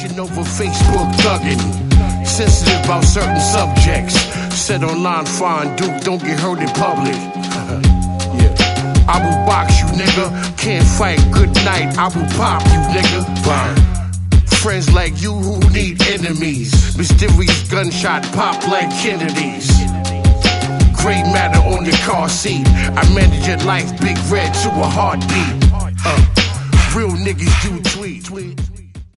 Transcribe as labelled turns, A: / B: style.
A: Conversation over Facebook thugging. Sensitive about certain subjects. Said online, fine Duke, don't get hurt in public. Yeah. I will box you, nigga. Can't fight, good night. I will pop you, nigga. Friends like you who need enemies. Mysterious gunshot pop like Kennedy's. Gray matter on your car seat. I manage your life, big red to a heartbeat. Real niggas do tweet.